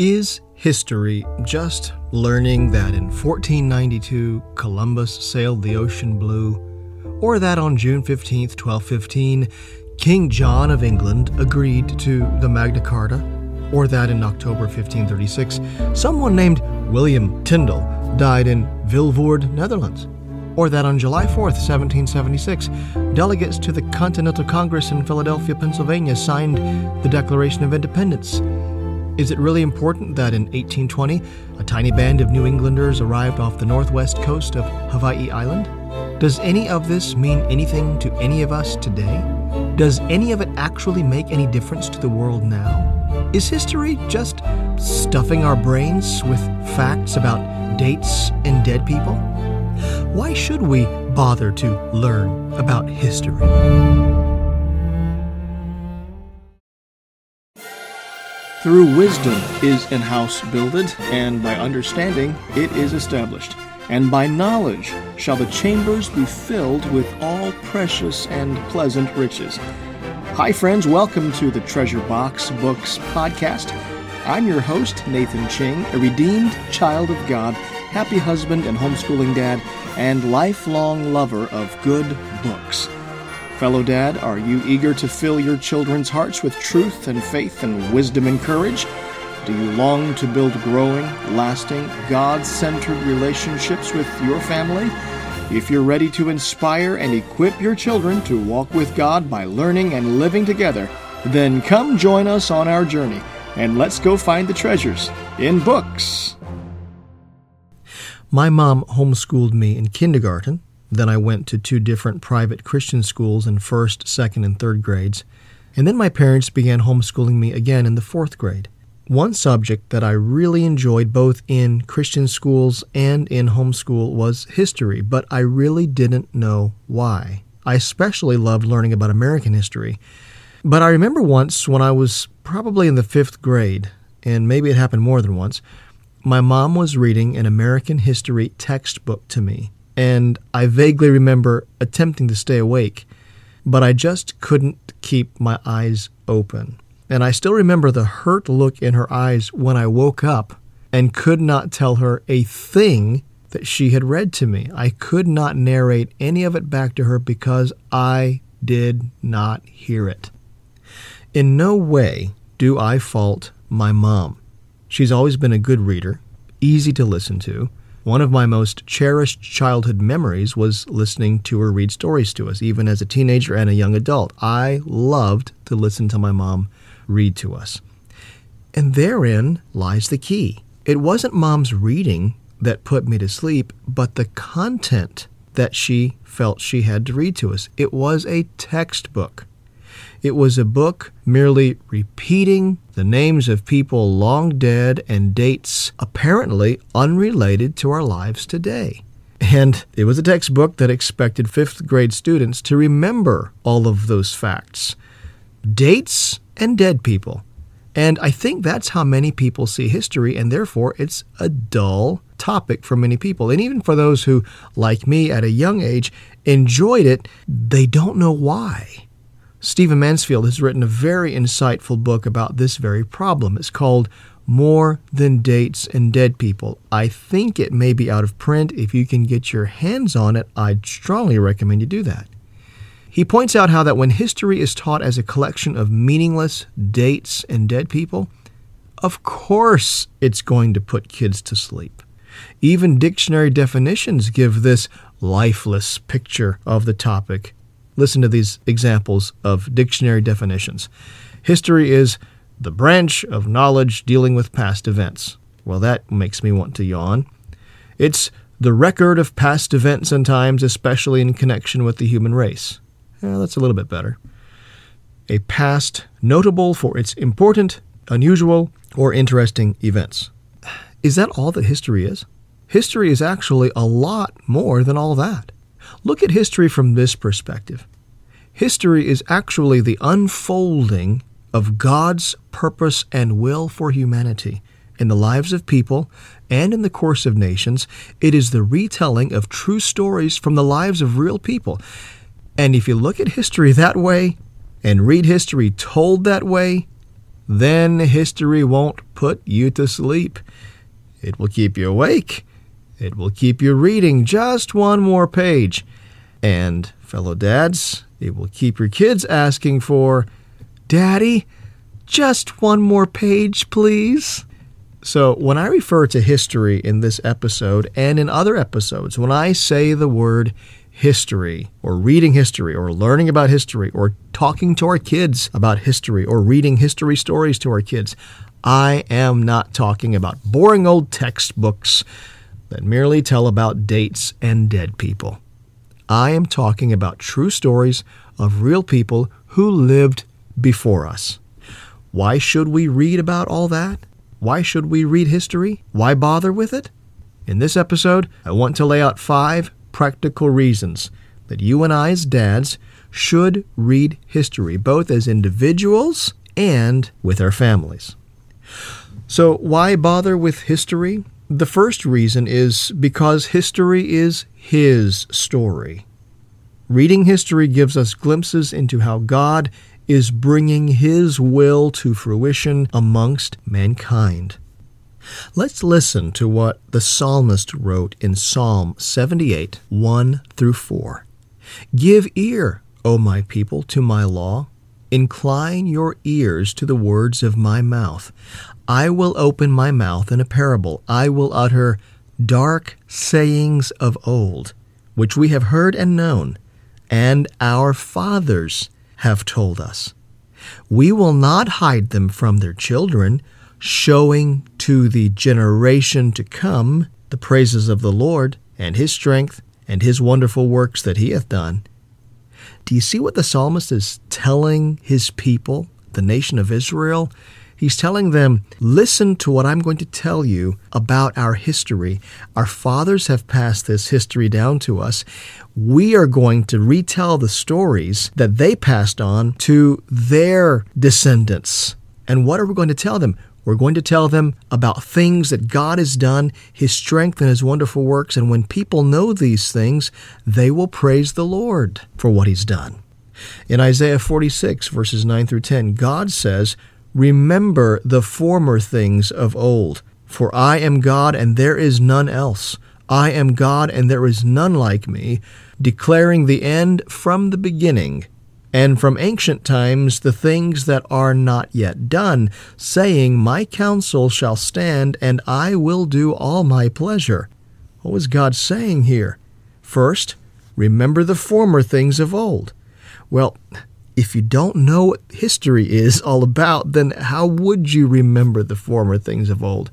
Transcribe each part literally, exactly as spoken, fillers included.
Is history just learning that in fourteen ninety-two Columbus sailed the ocean blue, or that on June fifteenth, twelve fifteen, King John of England agreed to the Magna Carta, or that in October fifteen thirty-six, someone named William Tyndall died in Vilvoorde, Netherlands, or that on July fourth, seventeen seventy-six, delegates to the Continental Congress in Philadelphia, Pennsylvania signed the Declaration of Independence? Is it really important that in eighteen twenty, a tiny band of New Englanders arrived off the northwest coast of Hawaii Island? Does any of this mean anything to any of us today? Does any of it actually make any difference to the world now? Is history just stuffing our brains with facts about dates and dead people? Why should we bother to learn about history? Through wisdom is an house builded, and by understanding it is established. And by knowledge shall the chambers be filled with all precious and pleasant riches. Hi friends, welcome to the Treasure Box Books podcast. I'm your host, Nathan Ching, a redeemed child of God, happy husband and homeschooling dad, and lifelong lover of good books. Fellow dad, are you eager to fill your children's hearts with truth and faith and wisdom and courage? Do you long to build growing, lasting, God-centered relationships with your family? If you're ready to inspire and equip your children to walk with God by learning and living together, then come join us on our journey, and let's go find the treasures in books. My mom homeschooled me in kindergarten. Then I went to two different private Christian schools in first, second, and third grades. And then my parents began homeschooling me again in the fourth grade. One subject that I really enjoyed both in Christian schools and in homeschool was history, but I really didn't know why. I especially loved learning about American history. But I remember once when I was probably in the fifth grade, and maybe it happened more than once, my mom was reading an American history textbook to me. And I vaguely remember attempting to stay awake, but I just couldn't keep my eyes open. And I still remember the hurt look in her eyes when I woke up and could not tell her a thing that she had read to me. I could not narrate any of it back to her because I did not hear it. In no way do I fault my mom. She's always been a good reader, easy to listen to. One of my most cherished childhood memories was listening to her read stories to us, even as a teenager and a young adult. I loved to listen to my mom read to us. And therein lies the key. It wasn't mom's reading that put me to sleep, but the content that she felt she had to read to us. It was a textbook. It was a book merely repeating the names of people long dead and dates apparently unrelated to our lives today. And it was a textbook that expected fifth grade students to remember all of those facts. Dates and dead people. And I think that's how many people see history, and therefore it's a dull topic for many people. And even for those who, like me at a young age, enjoyed it, they don't know why. Stephen Mansfield has written a very insightful book about this very problem. It's called More Than Dates and Dead People. I think it may be out of print. If you can get your hands on it, I'd strongly recommend you do that. He points out how that when history is taught as a collection of meaningless dates and dead people, of course it's going to put kids to sleep. Even dictionary definitions give this lifeless picture of the topic. Listen to these examples of dictionary definitions. History is the branch of knowledge dealing with past events. Well, that makes me want to yawn. It's the record of past events and times, especially in connection with the human race. Yeah, that's a little bit better. A past notable for its important, unusual, or interesting events. Is that all that history is? History is actually a lot more than all that. Look at history from this perspective. History is actually the unfolding of God's purpose and will for humanity in the lives of people and in the course of nations. It is the retelling of true stories from the lives of real people. And if you look at history that way and read history told that way, then history won't put you to sleep. It will keep you awake. It will keep you reading just one more page. And, fellow dads, it will keep your kids asking for, "Daddy, just one more page, please." So when I refer to history in this episode and in other episodes, when I say the word history, or reading history, or learning about history, or talking to our kids about history, or reading history stories to our kids, I am not talking about boring old textbooks that merely tell about dates and dead people. I am talking about true stories of real people who lived before us. Why should we read about all that? Why should we read history? Why bother with it? In this episode, I want to lay out five practical reasons that you and I as dads should read history, both as individuals and with our families. So why bother with history? The first reason is because history is His story. Reading history gives us glimpses into how God is bringing His will to fruition amongst mankind. Let's listen to what the psalmist wrote in Psalm seventy-eight, one through four. "Give ear, O my people, to my law. Incline your ears to the words of my mouth. I will open my mouth in a parable. I will utter dark sayings of old, which we have heard and known, and our fathers have told us. We will not hide them from their children, showing to the generation to come the praises of the Lord and His strength and His wonderful works that He hath done." Do you see what the psalmist is telling his people, the nation of Israel? He's telling them, listen to what I'm going to tell you about our history. Our fathers have passed this history down to us. We are going to retell the stories that they passed on to their descendants. And what are we going to tell them? We're going to tell them about things that God has done, His strength and His wonderful works. And when people know these things, they will praise the Lord for what He's done. In Isaiah forty-six, verses nine through ten, God says, "Remember the former things of old, for I am God and there is none else. I am God and there is none like me, declaring the end from the beginning, and from ancient times the things that are not yet done, saying, My counsel shall stand, and I will do all my pleasure." What was God saying here? First, remember the former things of old. Well, if you don't know what history is all about, then how would you remember the former things of old?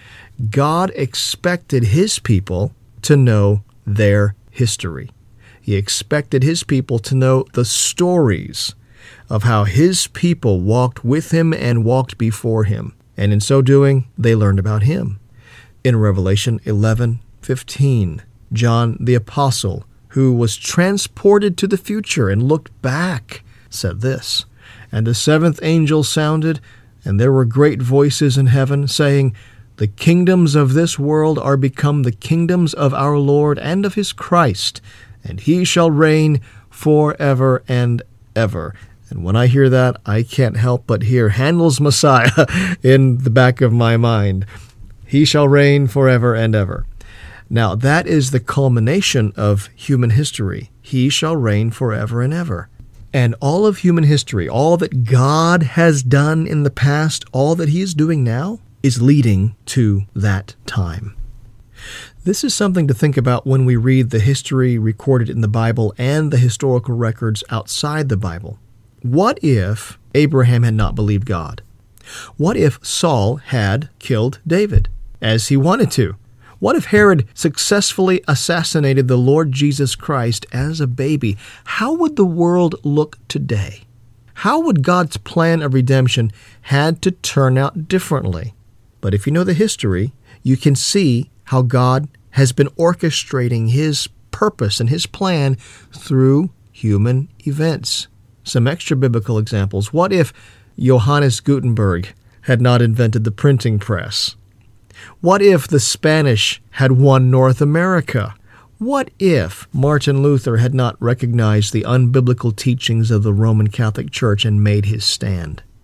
God expected His people to know their history. He expected His people to know the stories of how His people walked with Him and walked before Him. And in so doing, they learned about Him. In Revelation eleven fifteen, John the Apostle, who was transported to the future and looked back, said this, "And the seventh angel sounded, and there were great voices in heaven, saying, The kingdoms of this world are become the kingdoms of our Lord and of His Christ, and He shall reign forever and ever." And when I hear that, I can't help but hear Handel's Messiah in the back of my mind. He shall reign forever and ever. Now, that is the culmination of human history. He shall reign forever and ever. And all of human history, all that God has done in the past, all that He is doing now, is leading to that time. This is something to think about when we read the history recorded in the Bible and the historical records outside the Bible. What if Abraham had not believed God? What if Saul had killed David, as he wanted to? What if Herod successfully assassinated the Lord Jesus Christ as a baby? How would the world look today? How would God's plan of redemption had to turn out differently? But if you know the history, you can see how God has been orchestrating His purpose and His plan through human events. Some extra biblical examples. What if Johannes Gutenberg had not invented the printing press? What if the Spanish had won North America? What if Martin Luther had not recognized the unbiblical teachings of the Roman Catholic Church and made his stand?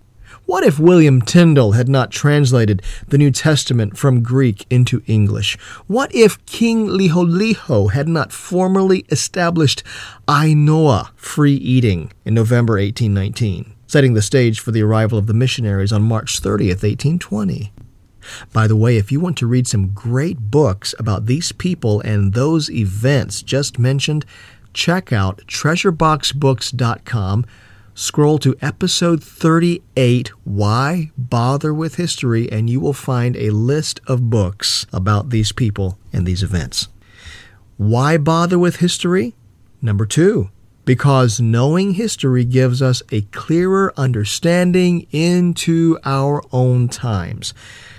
What if William Tyndale had not translated the New Testament from Greek into English? What if King Liholiho had not formally established Ainoa free eating in November eighteen nineteen, setting the stage for the arrival of the missionaries on March thirtieth, eighteen twenty? By the way, if you want to read some great books about these people and those events just mentioned, check out treasure box books dot com. Scroll to episode thirty-eight, Why Bother with History, and you will find a list of books about these people and these events. Why bother with history? Number two, because knowing history gives us a clearer understanding into our own times.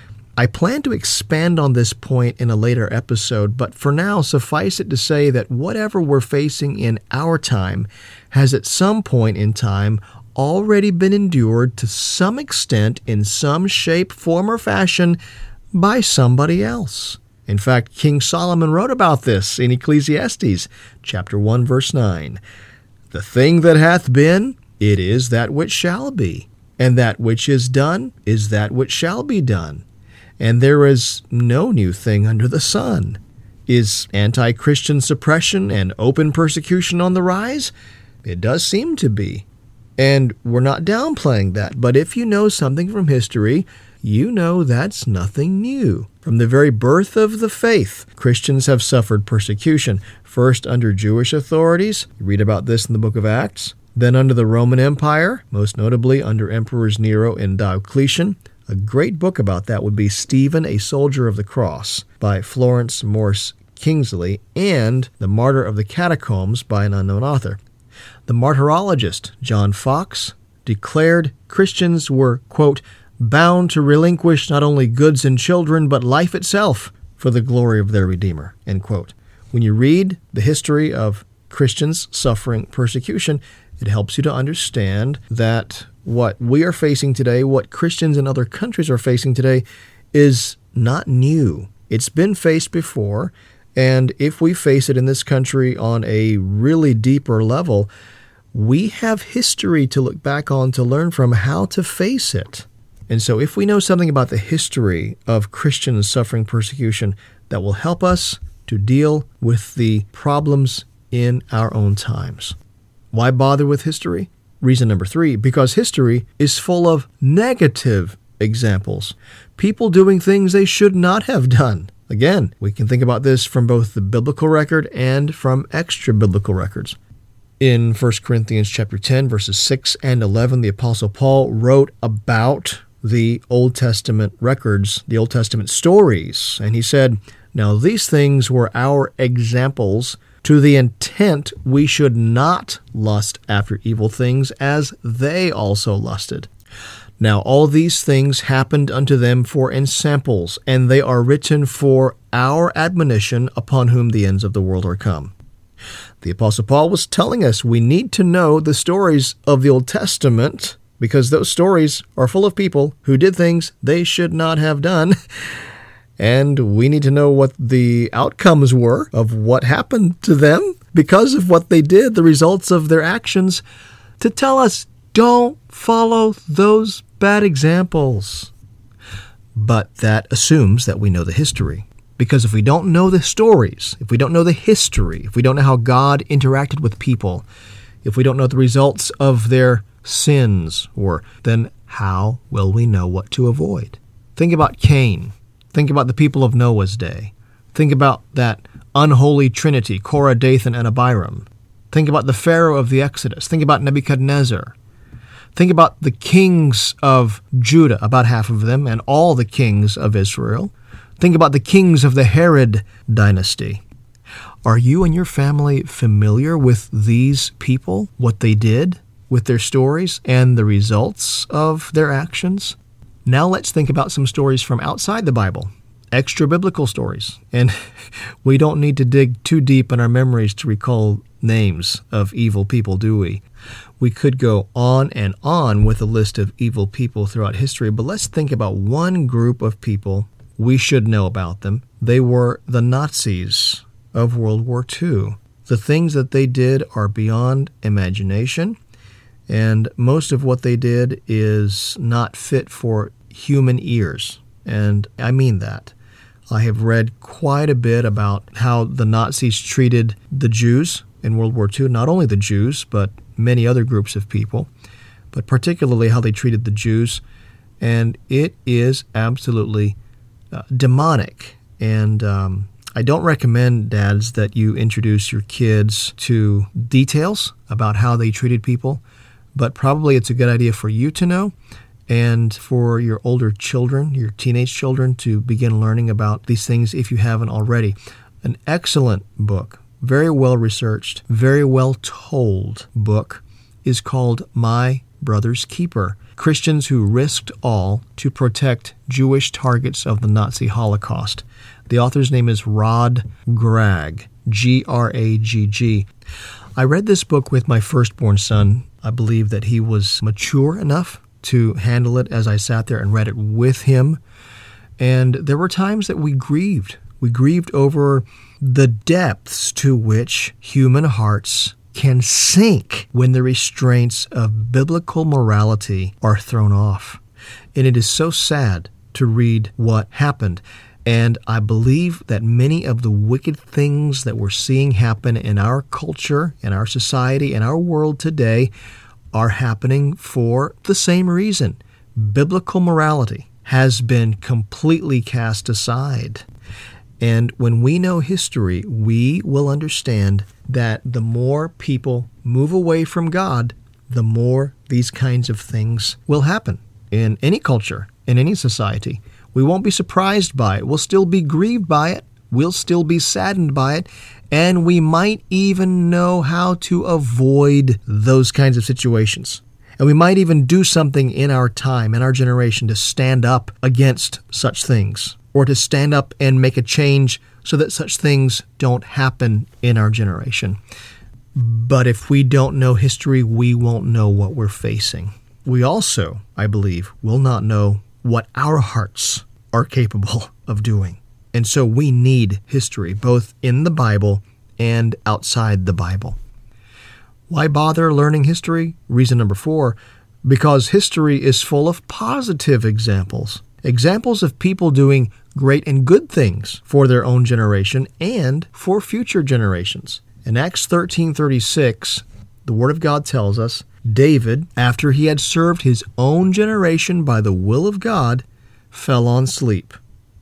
I plan to expand on this point in a later episode, but for now, suffice it to say that whatever we're facing in our time has at some point in time already been endured to some extent in some shape, form, or fashion by somebody else. In fact, King Solomon wrote about this in Ecclesiastes chapter one, verse nine. The thing that hath been, it is that which shall be, and that which is done is that which shall be done. And there is no new thing under the sun. Is anti-Christian suppression and open persecution on the rise? It does seem to be. And we're not downplaying that, but if you know something from history, you know that's nothing new. From the very birth of the faith, Christians have suffered persecution, first under Jewish authorities. You read about this in the book of Acts. Then under the Roman Empire, most notably under Emperors Nero and Diocletian. A great book about that would be Stephen, a Soldier of the Cross by Florence Morse Kingsley, and The Martyr of the Catacombs by an unknown author. The martyrologist John Fox declared Christians were, quote, bound to relinquish not only goods and children, but life itself for the glory of their Redeemer, end quote. When you read the history of Christians suffering persecution, it helps you to understand that what we are facing today, what Christians in other countries are facing today, is not new. It's been faced before, and if we face it in this country on a really deeper level, we have history to look back on to learn from how to face it. And so if we know something about the history of Christians suffering persecution, that will help us to deal with the problems in our own times. Why bother with history? Reason number three, because history is full of negative examples. People doing things they should not have done. Again, we can think about this from both the biblical record and from extra-biblical records. In First Corinthians chapter ten, verses six and eleven, the Apostle Paul wrote about the Old Testament records, the Old Testament stories, and he said, now these things were our examples to the intent we should not lust after evil things as they also lusted. Now all these things happened unto them for ensamples, and they are written for our admonition, upon whom the ends of the world are come. The Apostle Paul was telling us we need to know the stories of the Old Testament because those stories are full of people who did things they should not have done. And we need to know what the outcomes were of what happened to them because of what they did, the results of their actions, to tell us, don't follow those bad examples. But that assumes that we know the history. Because if we don't know the stories, if we don't know the history, if we don't know how God interacted with people, if we don't know the results of their sins, or then how will we know what to avoid? Think about Cain. Think about the people of Noah's day. Think about that unholy trinity, Korah, Dathan, and Abiram. Think about the Pharaoh of the Exodus. Think about Nebuchadnezzar. Think about the kings of Judah, about half of them, and all the kings of Israel. Think about the kings of the Herod dynasty. Are you and your family familiar with these people, what they did, with their stories, and the results of their actions? Now let's think about some stories from outside the Bible, extra-biblical stories. And we don't need to dig too deep in our memories to recall names of evil people, do we? We could go on and on with a list of evil people throughout history, but let's think about one group of people. We should know about them. They were the Nazis of World War Two. The things that they did are beyond imagination, And most of what they did is not fit for human ears. And I mean that. I have read quite a bit about how the Nazis treated the Jews in World War Two, not only the Jews, but many other groups of people, but particularly how they treated the Jews. And it is absolutely uh, demonic. And um, I don't recommend, dads, that you introduce your kids to details about how they treated people, but probably it's a good idea for you to know and for your older children, your teenage children, to begin learning about these things if you haven't already. An excellent book, very well researched, very well told book is called My Brother's Keeper: Christians Who Risked All to Protect Jewish Targets of the Nazi Holocaust. The author's name is Rod Gragg, G R A G G. I read this book with my firstborn son. I believe that he was mature enough to handle it as I sat there and read it with him. And there were times that we grieved. We grieved over the depths to which human hearts can sink when the restraints of biblical morality are thrown off. And it is so sad to read what happened. And I believe that many of the wicked things that we're seeing happen in our culture, in our society, in our world today are happening for the same reason. Biblical morality has been completely cast aside. And when we know history, we will understand that the more people move away from God, the more these kinds of things will happen in any culture, in any society. We won't be surprised by it. We'll still be grieved by it. We'll still be saddened by it. And we might even know how to avoid those kinds of situations. And we might even do something in our time, in our generation, to stand up against such things, or to stand up and make a change so that such things don't happen in our generation. But if we don't know history, we won't know what we're facing. We also, I believe, will not know what our hearts are capable of doing. And so we need history, both in the Bible and outside the Bible. Why bother learning history? Reason number four, because history is full of positive examples. Examples of people doing great and good things for their own generation and for future generations. In Acts thirteen thirty-six, the Word of God tells us, David, after he had served his own generation by the will of God, fell on sleep.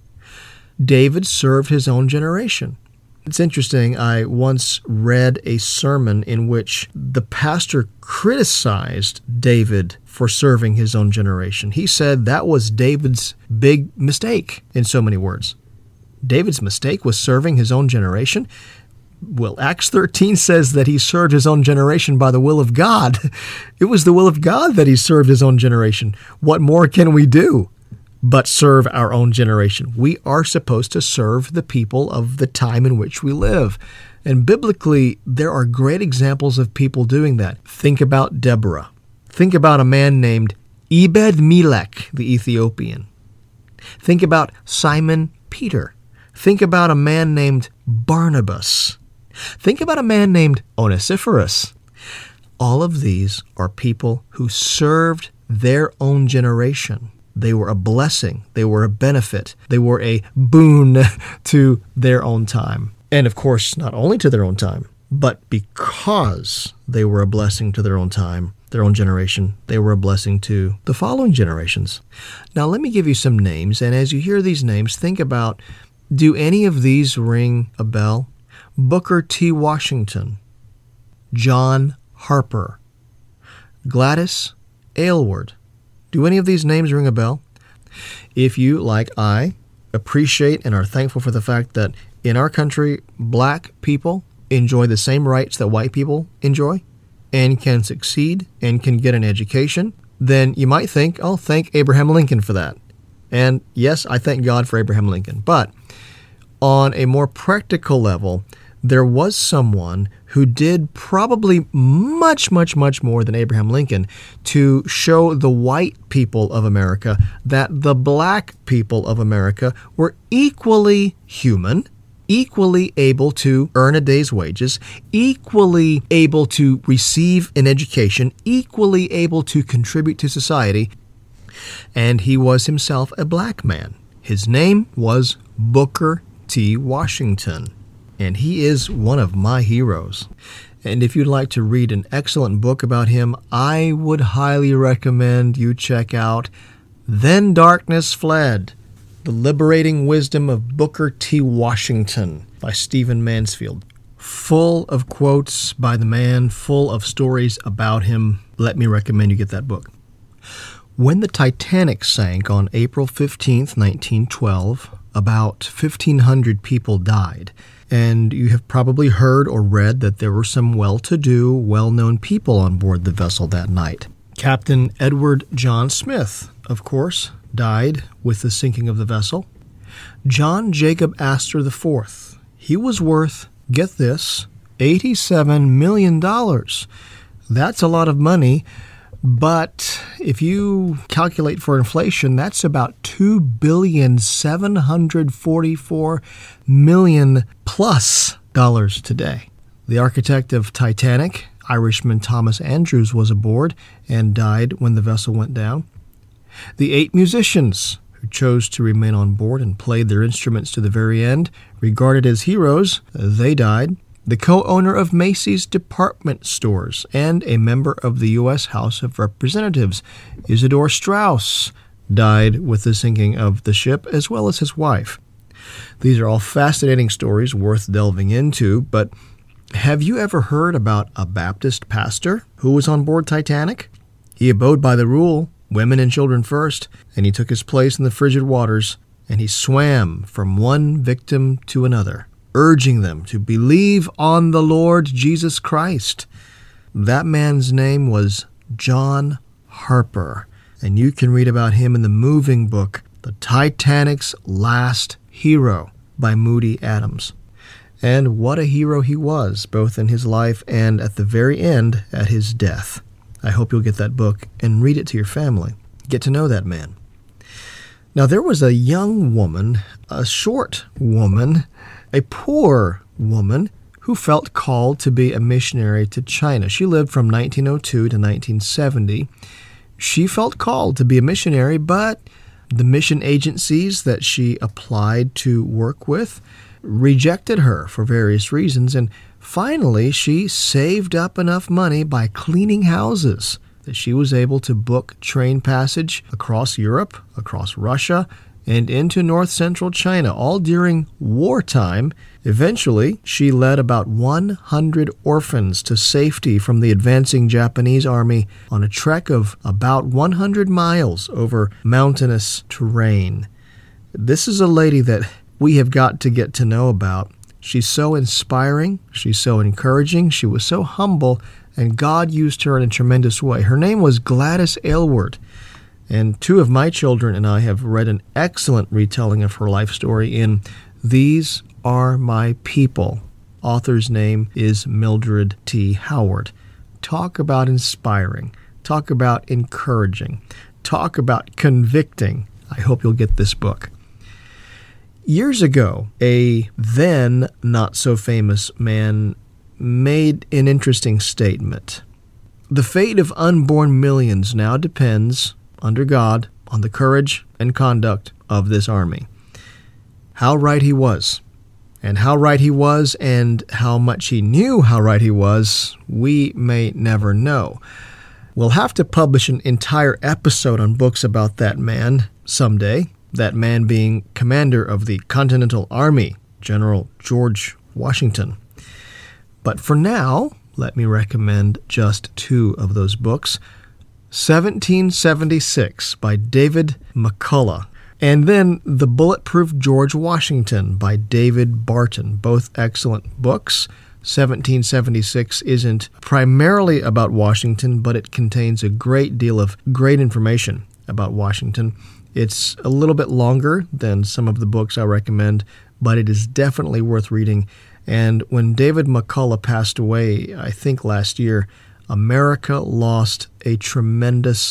David served his own generation. It's interesting, I once read a sermon in which the pastor criticized David for serving his own generation. He said that was David's big mistake, in so many words. David's mistake was serving his own generation? Well, Acts thirteen says that he served his own generation by the will of God. It was the will of God that he served his own generation. What more can we do but serve our own generation? We are supposed to serve the people of the time in which we live. And biblically, there are great examples of people doing that. Think about Deborah. Think about a man named Ebed-Melech, the Ethiopian. Think about Simon Peter. Think about a man named Barnabas. Think about a man named Onesiphorus. All of these are people who served their own generation. They were a blessing. They were a benefit. They were a boon to their own time. And of course, not only to their own time, but because they were a blessing to their own time, their own generation, they were a blessing to the following generations. Now, let me give you some names. And as you hear these names, think about, do any of these ring a bell? Booker T. Washington, John Harper, Gladys Aylward. Do any of these names ring a bell? If you, like I, appreciate and are thankful for the fact that in our country, black people enjoy the same rights that white people enjoy and can succeed and can get an education, then you might think, oh, thank Abraham Lincoln for that. And yes, I thank God for Abraham Lincoln. But on a more practical level, there was someone who did probably much, much, much more than Abraham Lincoln to show the white people of America that the black people of America were equally human equally able to earn a day's wages, equally able to receive an education, equally able to contribute to society. And he was himself a black man. His name was Booker T. Washington, and he is one of my heroes. And if you'd like to read an excellent book about him, I would highly recommend you check out Then Darkness Fled, The Liberating Wisdom of Booker T. Washington by Stephen Mansfield. Full of quotes by the man, full of stories about him. Let me recommend you get that book. When the Titanic sank on April fifteenth, nineteen twelve, about fifteen hundred people died. And you have probably heard or read that there were some well-to-do, well-known people on board the vessel that night. Captain Edward John Smith, of course, died with the sinking of the vessel. John Jacob Astor the fourth, he was worth, get this, eighty-seven million dollars. That's a lot of money, but if you calculate for inflation, that's about two billion seven hundred forty-four million dollars plus dollars today. The architect of Titanic, Irishman Thomas Andrews, was aboard and died when the vessel went down. The eight musicians who chose to remain on board and played their instruments to the very end, regarded as heroes, they died. The co-owner of Macy's department stores and a member of the U S House of Representatives, Isidor Straus, died with the sinking of the ship, as well as his wife. These are all fascinating stories worth delving into, but have you ever heard about a Baptist pastor who was on board Titanic? He abode by the rule, women and children first, and he took his place in the frigid waters, and he swam from one victim to another, urging them to believe on the Lord Jesus Christ. That man's name was John Harper, and you can read about him in the moving book, The Titanic's Last Hero by Moody Adams. And what a hero he was, both in his life and at the very end, at his death. I hope you'll get that book and read it to your family. Get to know that man. Now, there was a young woman, a short woman, a poor woman, who felt called to be a missionary to China. She lived from nineteen oh two to nineteen seventy. She felt called to be a missionary, but the mission agencies that she applied to work with rejected her for various reasons, and finally she saved up enough money by cleaning houses that she was able to book train passage across Europe, across Russia, and into north-central China, all during wartime. Eventually, she led about one hundred orphans to safety from the advancing Japanese army on a trek of about one hundred miles over mountainous terrain. This is a lady that we have got to get to know about. She's so inspiring. She's so encouraging. She was so humble, and God used her in a tremendous way. Her name was Gladys Aylward. And two of my children and I have read an excellent retelling of her life story in These Are My People. Author's name is Mildred T. Howard. Talk about inspiring. Talk about encouraging. Talk about convicting. I hope you'll get this book. Years ago, a then not-so-famous man made an interesting statement. The fate of unborn millions now depends, under God, on the courage and conduct of this army. How right he was. And how right he was and how much he knew how right he was, we may never know. We'll have to publish an entire episode on books about that man someday, that man being commander of the Continental Army, General George Washington. But for now, let me recommend just two of those books. seventeen seventy-six by David McCullough, and then The Bulletproof George Washington by David Barton, both excellent books. seventeen seventy-six isn't primarily about Washington, but it contains a great deal of great information about Washington. It's a little bit longer than some of the books I recommend, but it is definitely worth reading. And when David McCullough passed away, I think last year, America lost a tremendous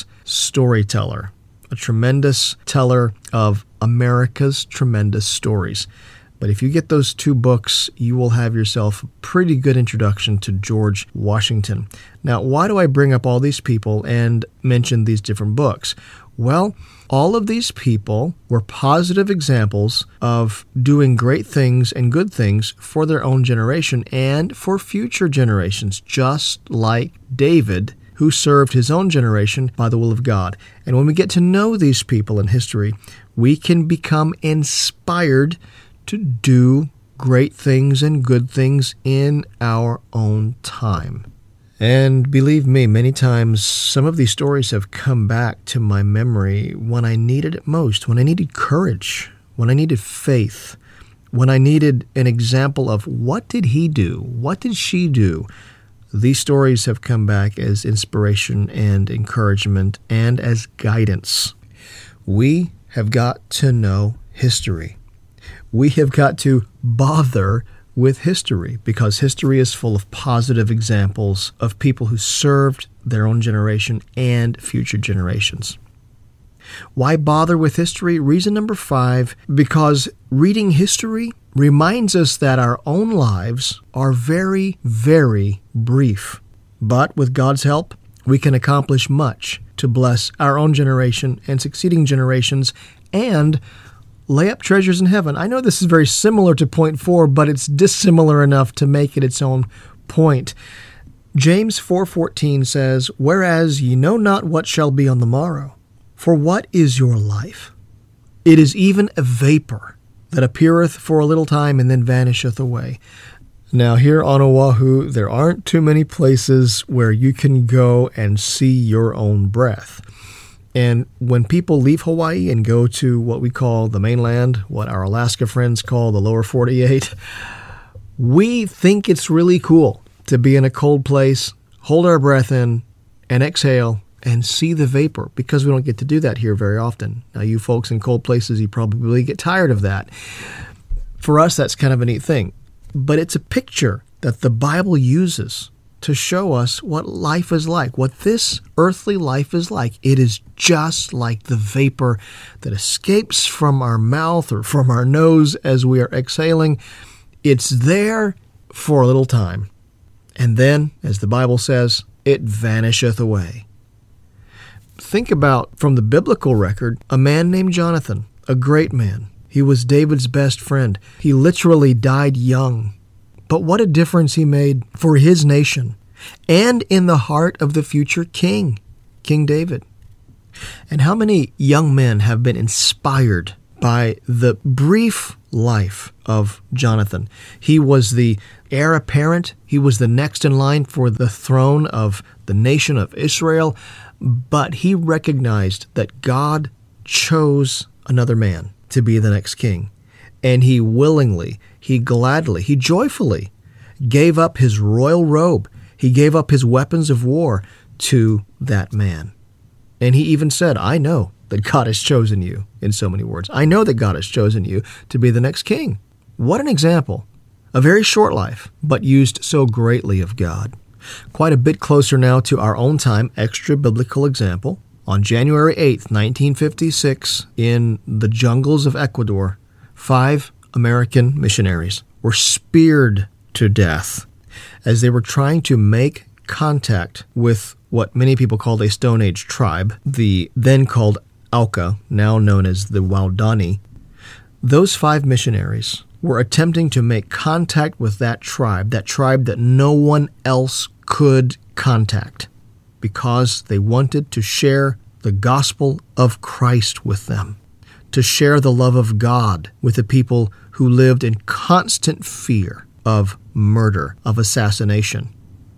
storyteller, a tremendous teller of America's tremendous stories. But if you get those two books, you will have yourself a pretty good introduction to George Washington. Now, why do I bring up all these people and mention these different books? Well, all of these people were positive examples of doing great things and good things for their own generation and for future generations, just like David, who served his own generation by the will of God. And when we get to know these people in history, we can become inspired to do great things and good things in our own time. And believe me, many times some of these stories have come back to my memory when I needed it most, when I needed courage, when I needed faith, when I needed an example of what did he do? What did she do? These stories have come back as inspiration and encouragement and as guidance. We have got to know history. We have got to bother with history because history is full of positive examples of people who served their own generation and future generations. Why bother with history? Reason number five, because reading history reminds us that our own lives are very, very brief. But with God's help, we can accomplish much to bless our own generation and succeeding generations and lay up treasures in heaven. I know this is very similar to point four, but it's dissimilar enough to make it its own point. James four fourteen says, "Whereas ye know not what shall be on the morrow, for what is your life? It is even a vapor that appeareth for a little time and then vanisheth away." Now here on Oahu, there aren't too many places where you can go and see your own breath. And when people leave Hawaii and go to what we call the mainland, what our Alaska friends call the lower forty-eight, we think it's really cool to be in a cold place, hold our breath in, and exhale, and see the vapor, because we don't get to do that here very often. Now, you folks in cold places, you probably get tired of that. For us, that's kind of a neat thing. But it's a picture that the Bible uses to show us what life is like, what this earthly life is like. It is just like the vapor that escapes from our mouth or from our nose as we are exhaling. It's there for a little time. And then, as the Bible says, it vanisheth away. Think about, from the biblical record, a man named Jonathan, a great man. He was David's best friend. He literally died young. But what a difference he made for his nation and in the heart of the future king, King David. And how many young men have been inspired by the brief life of Jonathan? He was the heir apparent. He was the next in line for the throne of the nation of Israel. But he recognized that God chose another man to be the next king. And he willingly, he gladly, he joyfully gave up his royal robe. He gave up his weapons of war to that man. And he even said, "I know that God has chosen you," in so many words. I know that God has chosen you to be the next king. What an example. A very short life, but used so greatly of God. Quite a bit closer now to our own time, extra biblical example. On January eighth, nineteen fifty-six, in the jungles of Ecuador, five American missionaries were speared to death as they were trying to make contact with what many people called a Stone Age tribe, the then called Auca, now known as the Waodani. Those five missionaries were attempting to make contact with that tribe, that tribe that no one else could contact, because they wanted to share the gospel of Christ with them, to share the love of God with the people who lived in constant fear of murder, of assassination.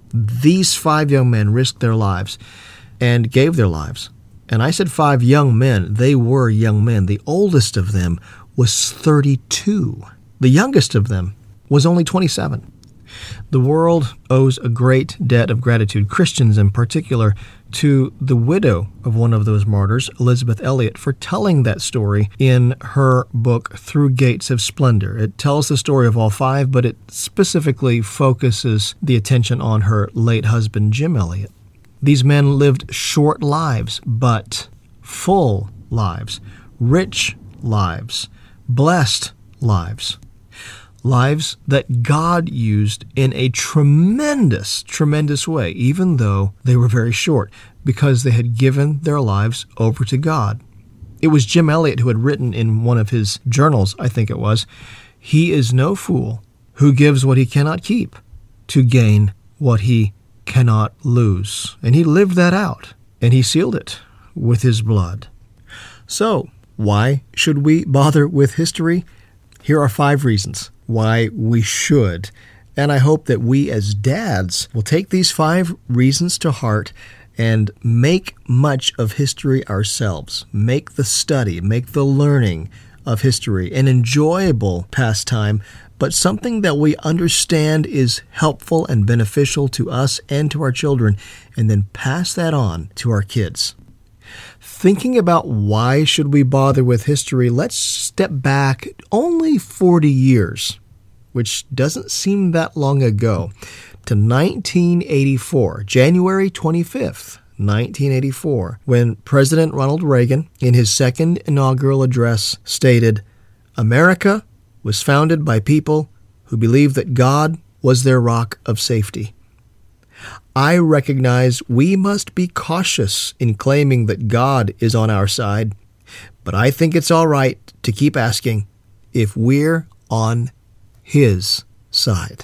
These five young men risked their lives and gave their lives. And I said five young men. They were young men. The oldest of them was thirty-two. The youngest of them was only twenty-seven. The world owes a great debt of gratitude, Christians in particular, to the widow of one of those martyrs, Elizabeth Elliot, for telling that story in her book, Through Gates of Splendor. It tells the story of all five, but it specifically focuses the attention on her late husband, Jim Elliot. These men lived short lives, but full lives, rich lives, blessed lives. lives that God used in a tremendous, tremendous way, even though they were very short, because they had given their lives over to God. It was Jim Elliot who had written in one of his journals, I think it was, "He is no fool who gives what he cannot keep to gain what he cannot lose." And he lived that out, and he sealed it with his blood. So, why should we bother with history? Here are five reasons why we should. And I hope that we as dads will take these five reasons to heart and make much of history ourselves. Make the study, make the learning of history an enjoyable pastime, but something that we understand is helpful and beneficial to us and to our children, and then pass that on to our kids. Thinking about why should we bother with history, let's step back only forty years, which doesn't seem that long ago, to nineteen eighty-four, January twenty-fifth, nineteen eighty-four, when President Ronald Reagan, in his second inaugural address, stated, "America was founded by people who believed that God was their rock of safety." I recognize we must be cautious in claiming that God is on our side, but I think it's all right to keep asking if we're on His side.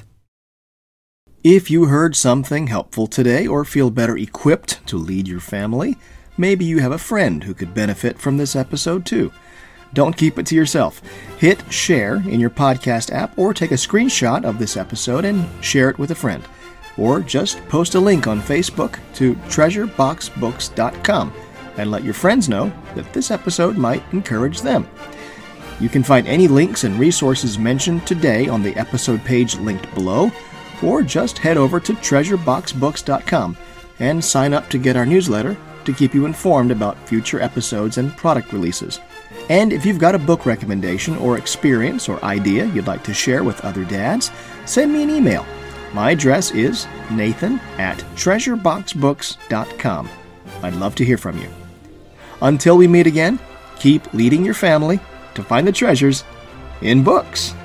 If you heard something helpful today or feel better equipped to lead your family, maybe you have a friend who could benefit from this episode too. Don't keep it to yourself. Hit share in your podcast app or take a screenshot of this episode and share it with a friend. Or just post a link on Facebook to treasure box books dot com and let your friends know that this episode might encourage them. You can find any links and resources mentioned today on the episode page linked below, or just head over to treasure box books dot com and sign up to get our newsletter to keep you informed about future episodes and product releases. And if you've got a book recommendation or experience or idea you'd like to share with other dads, send me an email. My address is nathan at treasure box books dot com. I'd love to hear from you. Until we meet again, keep leading your family to find the treasures in books.